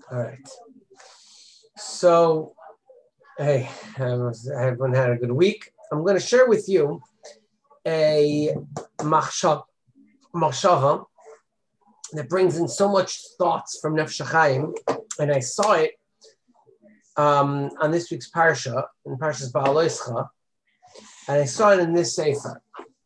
All right. So, hey, everyone had a good week. I'm going to share with you a machshava that brings in so much thoughts from Nefesh HaChaim, and I saw it on this week's parsha, in Parshas Ba'aloischa, and I saw it in this sefer.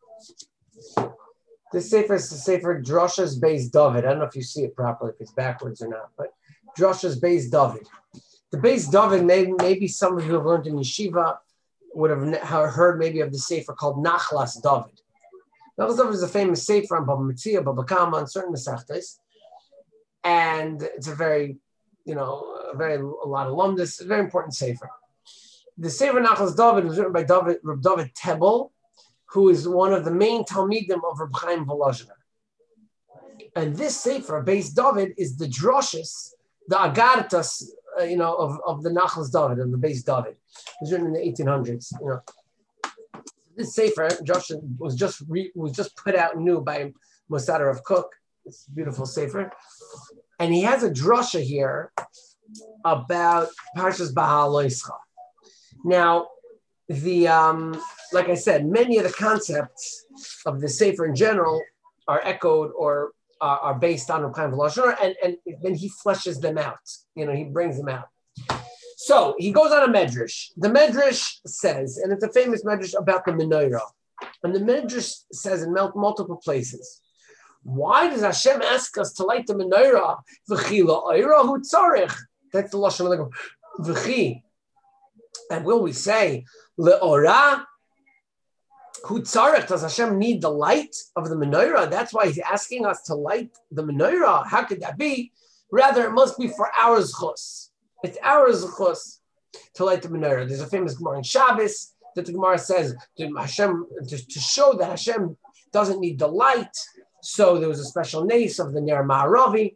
This sefer is the sefer Drosha's Beis David. I don't know if you see it properly, if it's backwards or not, but Drosha's Beis David. The Beis David, maybe some of you have learned in yeshiva would have heard maybe of the sefer called Nachlas David. Nachlas David is a famous sefer on Baba Metzia, Baba Kama, and certain Masechtas, and it's a very, a lot of alumnus, a very important sefer. The sefer Nachlas David was written by Reb David Tebel, who is one of the main Talmidim of Reb Chaim Volozhiner. And this sefer, Beis David, is the droshes, the agartas, of the Nachlas David and the Beis David. It was written in the 1800s. This sefer, Josh, was just put out new by Mosader of Cook. It's a beautiful sefer, and he has a drosha here about Parshas Ba'aloischa. Now, like I said, many of the concepts of the sefer in general are echoed or are based on Reb Chaim Volozhiner, and then he fleshes them out. He brings them out. So he goes on a medrash. The medrash says, and it's a famous medrash about the menorah, and the medrash says in multiple places, why does Hashem ask us to light the menorah? V'chi la'oira hu tzarich. That's the lashon of the v'chi. And will we say le'ora hu tzarich? Does Hashem need the light of the menorah? That's why he's asking us to light the menorah. How could that be? Rather, it must be for our zchus. It's our zchus to light the menorah. There's a famous Gemara in Shabbos that the Gemara says to show that Hashem doesn't need the light. So there was a special nace of the Ner Ma'aravi.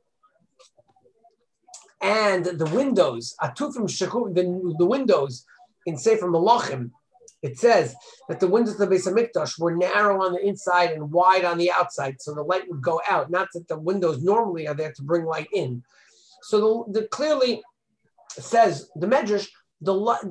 And the windows, the windows in Sefer Malachim, it says that the windows of the Beis HaMikdash were narrow on the inside and wide on the outside, so the light would go out. Not that the windows normally are there to bring light in. So the clearly says the medrash, the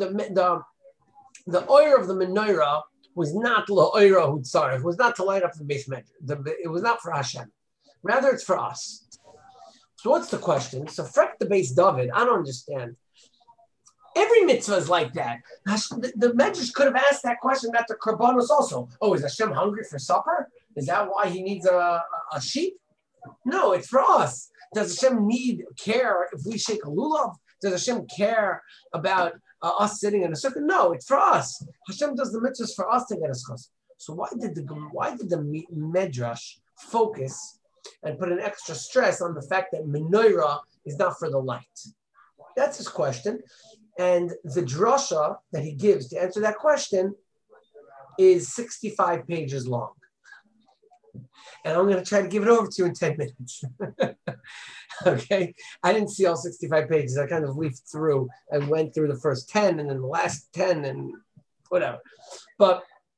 oil of the menorah was not la'oira hu tzarich. It was not to light up the base medrash. It was not for Hashem. Rather, it's for us. So what's the question? So frek the Beis David. I don't understand. Every mitzvah is like that. The Medrash could have asked that question about the Karbanos also. Oh, is Hashem hungry for supper? Is that why he needs a sheep? No, it's for us. Does Hashem need care if we shake a lulav? Does Hashem care about us sitting in a sukkah? No, it's for us. Hashem does the mitzvahs for us to get us chas. So why did the Medrash focus and put an extra stress on the fact that menorah is not for the light? That's his question. And the drasha that he gives to answer that question is 65 pages long. And I'm going to try to give it over to you in 10 minutes. Okay? I didn't see all 65 pages. I kind of leafed through and went through the first 10 and then the last 10 and whatever. But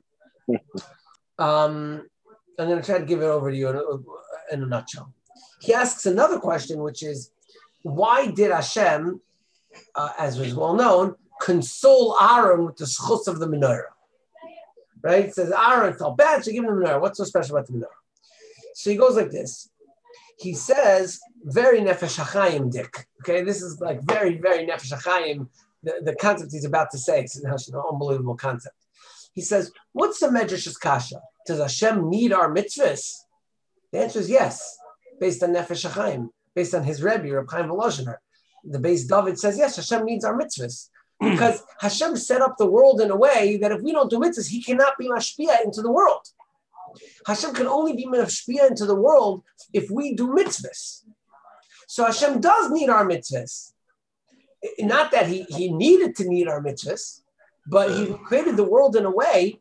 I'm going to try to give it over to you in a nutshell. He asks another question, which is, why did Hashem, as was well known, console Aaron with the schus of the menorah? Right? It says Aaron felt bad, so give him the menorah. What's so special about the menorah? So he goes like this. He says, very Nefesh HaChaim, Dick. Okay, this is like very, very Nefesh HaChaim, the concept he's about to say. It's an unbelievable concept. He says, what's the Medrash's kasha? Does Hashem need our mitzvahs? The answer is yes, based on Nefesh HaChaim, based on his Rebbe, Reb Chaim Volozhiner. The Beis David says, yes, Hashem needs our mitzvahs. Because Hashem set up the world in a way that if we don't do mitzvahs, he cannot be mashpia into the world. Hashem can only be mashpia into the world if we do mitzvahs. So Hashem does need our mitzvahs. Not that he needed to need our mitzvahs, but he created the world in a way,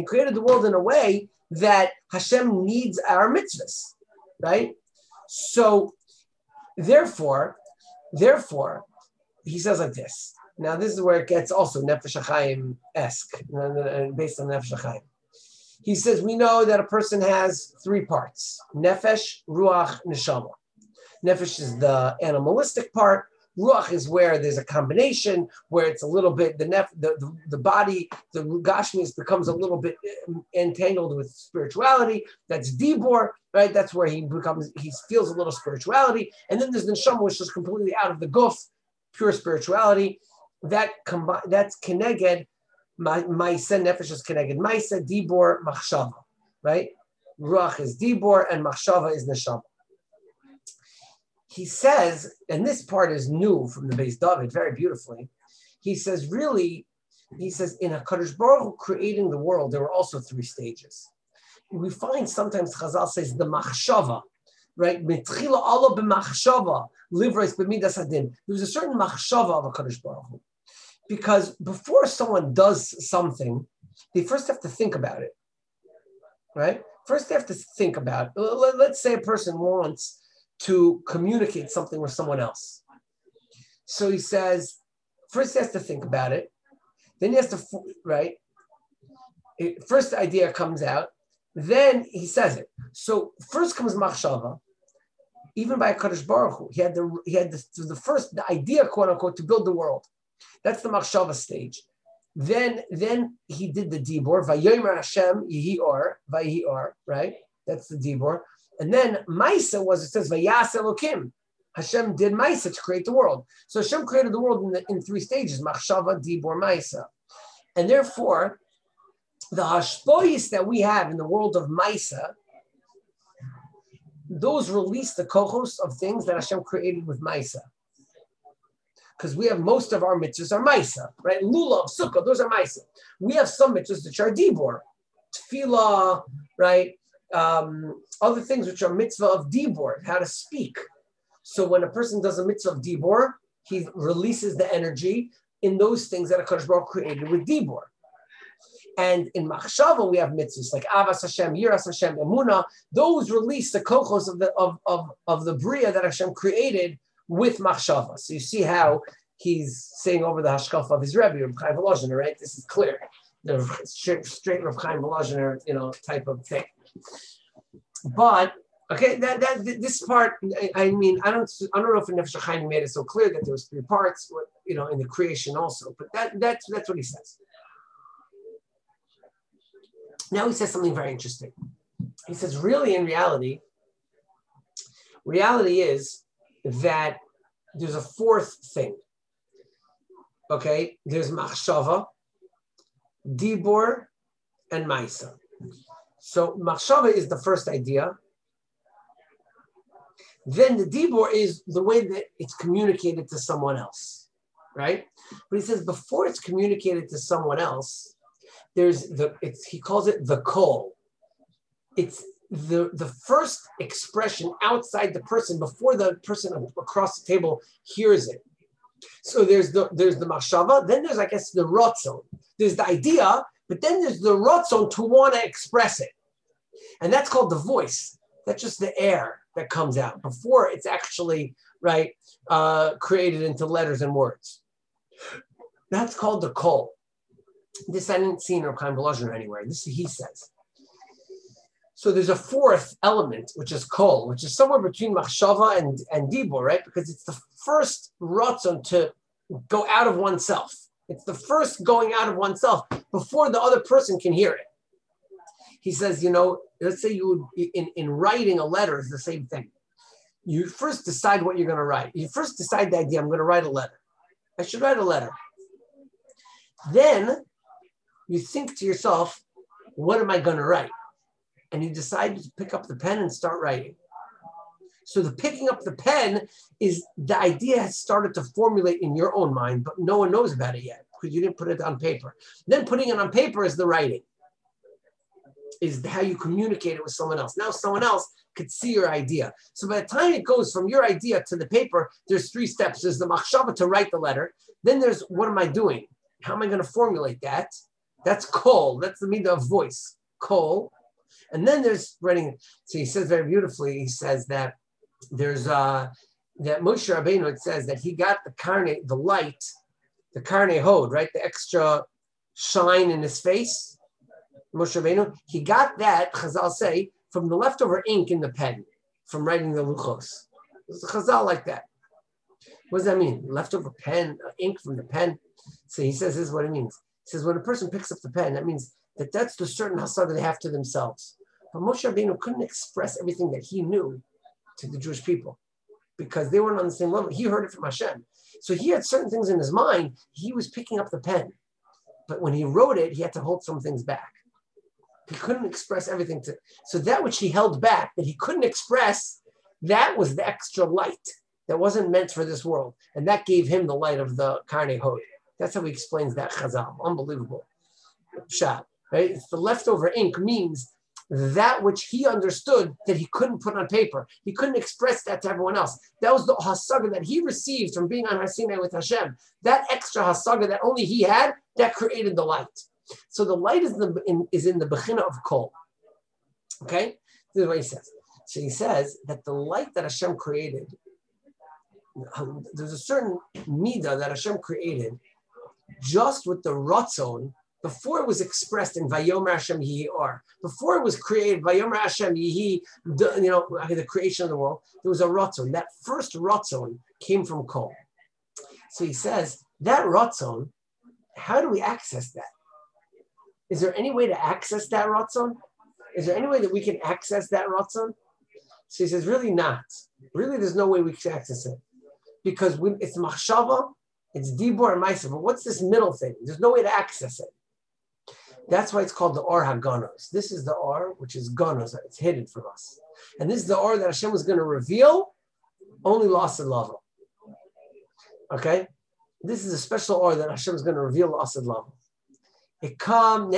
that Hashem needs our mitzvahs, right? So therefore, he says like this. Now, this is where it gets also Nefesh HaChaim-esque, based on Nefesh HaChaim. He says, we know that a person has three parts, Nefesh, Ruach, Neshama. Nefesh is the animalistic part. Ruach is where there's a combination, where it's a little bit, the body, the Gashmius becomes a little bit entangled with spirituality. That's Dibor, right? That's where he feels a little spirituality. And then there's the Neshama, which is completely out of the guf, pure spirituality. That's Keneged, Maisa, Nefesh is Keneged Maisa, Dibor, Machshava, right? Ruach is Dibor and Machshava is Neshama. He says, and this part is new from the Beis David very beautifully. He says, really, in HaKadosh Baruch Hu creating the world, there were also three stages. We find sometimes Chazal says the machshava, right? Mitchila Allah b'machshava, livreis b'midas hadin. There was a certain machshava of HaKadosh Baruch Hu. Because before someone does something, they first have to think about it, right? First they have to think about it. Let's say a person wants to communicate something with someone else. So he says, first he has to think about it. Then he has to, right? First the idea comes out. Then he says it. So first comes machshava. Even by HaKadosh Baruch Hu, he had the idea, quote unquote, to build the world. That's the machshava stage. Then he did the dibor. Vayomer Hashem yihi or, vayihi or, right? That's the dibor. And then Maisa it says, Vayas Elokim. Hashem did Maisa to create the world. So Hashem created the world in three stages, Machshava, Dibor, Maisa. And therefore, the hashpoyis that we have in the world of Maisa, those release the kochos of things that Hashem created with Maisa. Because we have most of our mitzvahs are Maisa, right? Lulav, Sukkah, those are Maisa. We have some mitzvahs which are Dibor, Tefillah, right? Other things which are mitzvah of dibor, how to speak. So when a person does a mitzvah of dibor, he releases the energy in those things that HaKadosh Baruch Hu created with dibor. And in machshava we have mitzvahs like avas Hashem, yiras Hashem, emunah. Those release the kochos of the bria that Hashem created with machshava. So you see how he's saying over the hashkafa of his Rebbe, Reb Chaim Volozhiner, right? This is clear. The straight Reb Chaim Volozhiner, type of thing. But okay, this part, I mean, I don't know if Nefesh HaChaim made it so clear that there was three parts, in the creation also. But that's what he says. Now he says something very interesting. He says, really, in reality is that there's a fourth thing. Okay, there's machshava, dibor, and maisa. So machshava is the first idea. Then the dibor is the way that it's communicated to someone else, right? But he says before it's communicated to someone else, he calls it the kol. It's the first expression outside the person before the person across the table hears it. So there's the machshava. Then there's, I guess, the rotzon. There's the idea. But then there's the rotzon to want to express it. And that's called the voice. That's just the air that comes out before it's actually, right, created into letters and words. That's called the kol. This I didn't see in Reb Chaim Volozhiner anywhere. This he says. So there's a fourth element, which is kol, which is somewhere between machshava and dibor, right? Because it's the first rotzon to go out of oneself. It's the first going out of oneself before the other person can hear it. He says, let's say you would, in writing a letter is the same thing. You first decide what you're going to write. You first decide the idea, I'm going to write a letter. I should write a letter. Then you think to yourself, what am I going to write? And you decide to pick up the pen and start writing. So the picking up the pen is the idea has started to formulate in your own mind, but no one knows about it yet because you didn't put it on paper. Then putting it on paper is the writing, is how you communicate it with someone else. Now someone else could see your idea. So by the time it goes from your idea to the paper, there's 3 steps. There's the machshava to write the letter. Then there's what am I doing? How am I going to formulate that? That's kol. That's the meaning of voice. Kol. And then there's writing. So he says very beautifully, he says that there's that Moshe Rabbeinu, it says that he got the light, the karnei hod, right? The extra shine in his face. Moshe Rabbeinu, he got that, Chazal say, from the leftover ink in the pen, from writing the luchos. There's a chazal like that. What does that mean? Leftover pen, ink from the pen. So he says this is what it means. He says when a person picks up the pen, that means that's the certain hasaga they have to themselves. But Moshe Rabbeinu couldn't express everything that he knew to the Jewish people because they weren't on the same level. He heard it from Hashem. So he had certain things in his mind. He was picking up the pen. But when he wrote it, he had to hold some things back. He couldn't express everything so that which he held back, that he couldn't express, that was the extra light that wasn't meant for this world. And that gave him the light of the Karnei Hod. That's how he explains that chazal. Unbelievable. Pshat, right? It's the leftover ink means that which he understood that he couldn't put on paper. He couldn't express that to everyone else. That was the hasaga that he received from being on Har Sinai with Hashem. That extra hasaga that only he had, that created the light. So the light is in the bechina of kol. Okay? This is what he says. So he says that the light that Hashem created, there's a certain midah that Hashem created just with the ratzon before it was expressed in Vayomer Hashem Yihi Or. Before it was created, Vayomer Hashem Yihi, the creation of the world, there was a ratzon. That first ratzon came from kol. So he says, that ratzon, how do we access that? Is there any way to access that ratzon? Is there any way that we can access that ratzon? So he says, really not. Really, there's no way we can access it. Because it's machshava, it's dibur and ma'aser. But what's this middle thing? There's no way to access it. That's why it's called the Or HaGanos. This is the Or, which is Ganos. It's hidden from us. And this is the Or that Hashem was going to reveal only lost and level. Okay? This is a special Or that Hashem is going to reveal lost and level. Comes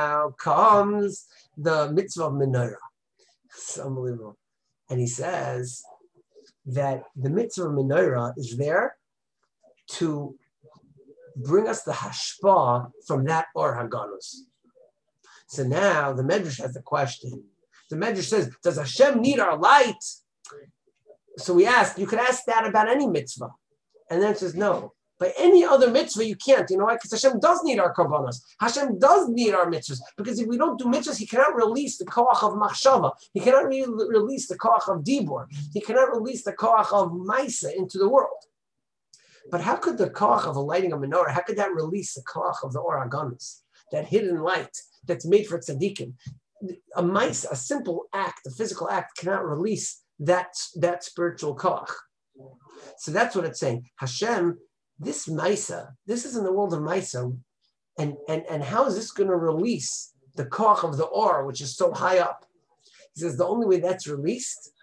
the mitzvah of menorah. It's unbelievable. And he says that the mitzvah of menorah is there to bring us the hashpah from that Or HaGanos. So now the Medrash has a question. The Medrash says, does Hashem need our light? So we ask, you could ask that about any mitzvah. And then it says, no. By any other mitzvah, you can't. You know why? Because Hashem does need our karbanos. Hashem does need our mitzvahs. Because if we don't do mitzvahs, he cannot release the koach of machshava. He cannot release the koach of dibur. He cannot release the koach of maisa into the world. But how could the koach of a lighting a menorah, how could that release the koach of the Or HaGanos? That hidden light that's made for tzaddikim. A mice, a simple act, a physical act cannot release that spiritual koach. So that's what it's saying. Hashem, this Maisa, this is in the world of Maisa, and how is this going to release the koach of the Or, which is so high up? He says the only way that's released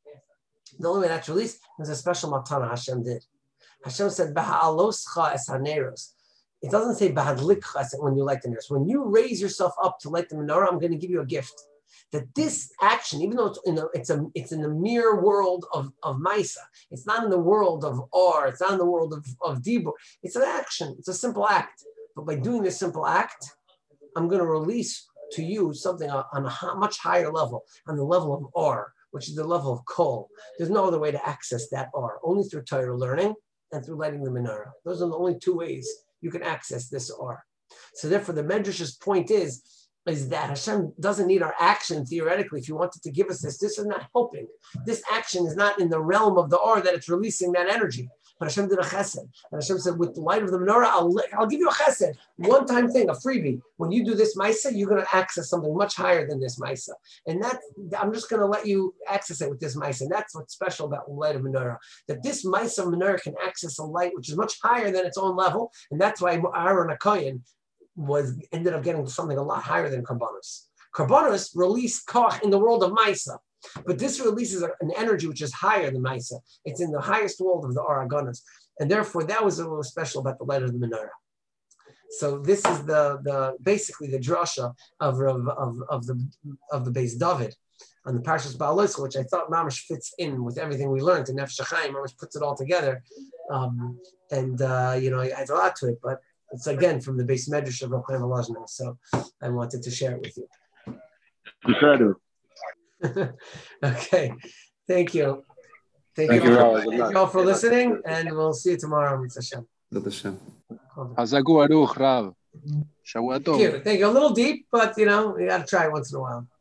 is a special matana Hashem did. Hashem said, "Baha'aloscha es haneros." It doesn't say "bahadlikcha" when you light the menorah. When you raise yourself up to light the menorah, I'm going to give you a gift. That this action, even though it's in the mere world of Maisa, it's not in the world of Or, it's not in the world of Dibur. It's an action. It's a simple act. But by doing this simple act, I'm going to release to you something on a much higher level, on the level of Or, which is the level of Kol. There's no other way to access that Or, only through Torah learning and through lighting the menorah. Those are the only two ways you can access this Or. So therefore, the Medrash's point is that Hashem doesn't need our action theoretically. If you wanted to give us this is not helping. This action is not in the realm of the Or that it's releasing that energy. But Hashem did a chesed. And Hashem said, with the light of the menorah, I'll give you a chesed. One-time thing, a freebie. When you do this Maisa, you're going to access something much higher than this Maisa. And I'm just going to let you access it with this Maisa. And that's what's special about the light of menorah. That this Maisa menorah can access a light which is much higher than its own level. And that's why Aaron HaKohen ended up getting something a lot higher than Karbanos. Karbanos release koach in the world of Maisa. But this releases an energy which is higher than Maisa. It's in the highest world of the Or HaGanos. And therefore, that was a little special about the light of the menorah. So this is the basically the drasha of the Beis David on the Parshas Ba'aloscha, which I thought Mamash fits in with everything we learned in Nefesh HaChaim. Mamash puts it all together. It adds a lot to it, but it's again from the Beis Medrash of Rav Chaim Volozhin. So I wanted to share it with you. Okay, thank you. Thank you all for listening, and we'll see you tomorrow. Hashem. Thank you. A little deep, but you got to try once in a while.